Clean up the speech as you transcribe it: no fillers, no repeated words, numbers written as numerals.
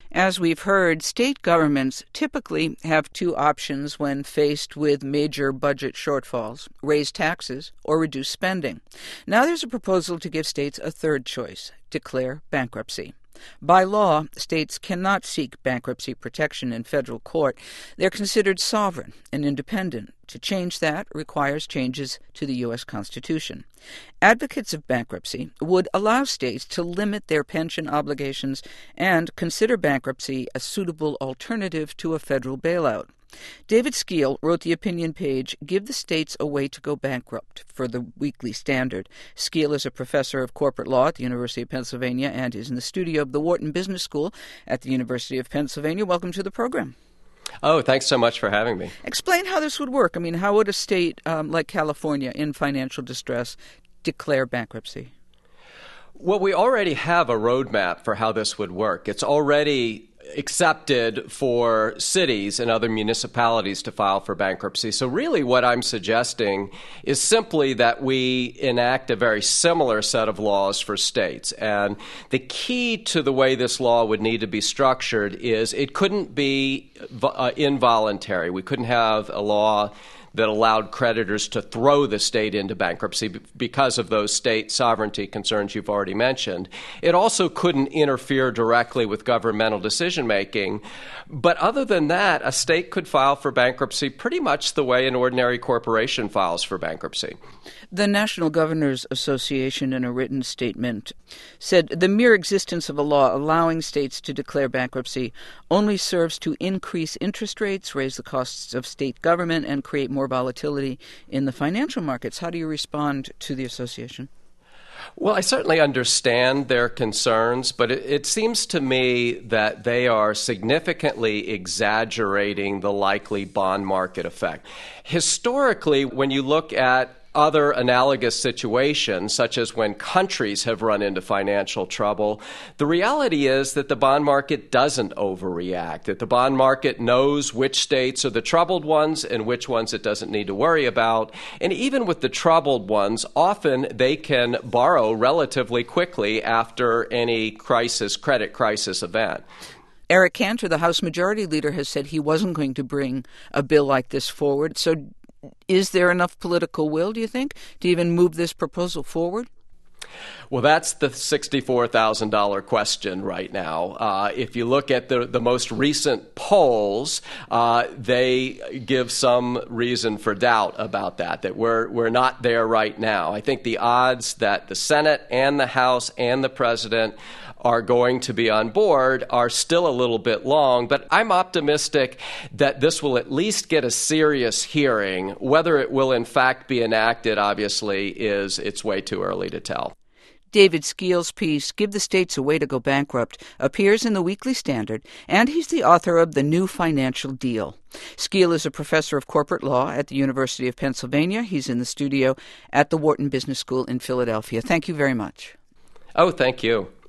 As we've heard, state governments typically have two options when faced with major budget shortfalls: raise taxes or reduce spending. Now there's a proposal to give states a third choice: declare bankruptcy. By law, states cannot seek bankruptcy protection in federal court. They're considered sovereign and independent. To change that requires changes to the U.S. Constitution. Advocates of bankruptcy would allow states to limit their pension obligations and consider bankruptcy a suitable alternative to a federal bailout. David Skeel wrote the opinion page, "Give the States a Way to Go Bankrupt," for the Weekly Standard. Skeel is a professor of corporate law at the University of Pennsylvania and is in the studio of the Wharton Business School at the University of Pennsylvania. Welcome to the program. Oh, thanks so much for having me. Explain how this would work. I mean, how would a state like California in financial distress declare bankruptcy? Well, we already have a roadmap for how this would work. It's already accepted for cities and other municipalities to file for bankruptcy. So really what I'm suggesting is simply that we enact a very similar set of laws for states. And the key to the way this law would need to be structured is it couldn't be involuntary. We couldn't have a law that allowed creditors to throw the state into bankruptcy because of those state sovereignty concerns you've already mentioned. It also couldn't interfere directly with governmental decision-making. But other than that, a state could file for bankruptcy pretty much the way an ordinary corporation files for bankruptcy. The National Governors Association, in a written statement, said the mere existence of a law allowing states to declare bankruptcy only serves to increase interest rates, raise the costs of state government, and create more volatility in the financial markets. How do you respond to the association? Well, I certainly understand their concerns, but it seems to me that they are significantly exaggerating the likely bond market effect. Historically, when you look at other analogous situations, such as when countries have run into financial trouble, the reality is that the bond market doesn't overreact, that the bond market knows which states are the troubled ones and which ones it doesn't need to worry about. And even with the troubled ones, often they can borrow relatively quickly after any credit crisis event. Eric Cantor, the House Majority Leader, has said he wasn't going to bring a bill like this forward. So is there enough political will, do you think, to even move this proposal forward? Well, that's the $64,000 question right now. If you look at the most recent polls, they give some reason for doubt about that we're not there right now. I think the odds that the Senate and the House and the President are going to be on board are still a little bit long, but I'm optimistic that this will at least get a serious hearing. Whether it will in fact be enacted, obviously, it's way too early to tell. David Skeel's piece, "Give the States a Way to Go Bankrupt," appears in the Weekly Standard, and he's the author of The New Financial Deal. Skeel is a professor of corporate law at the University of Pennsylvania. He's in the studio at the Wharton Business School in Philadelphia. Thank you very much. Oh, thank you.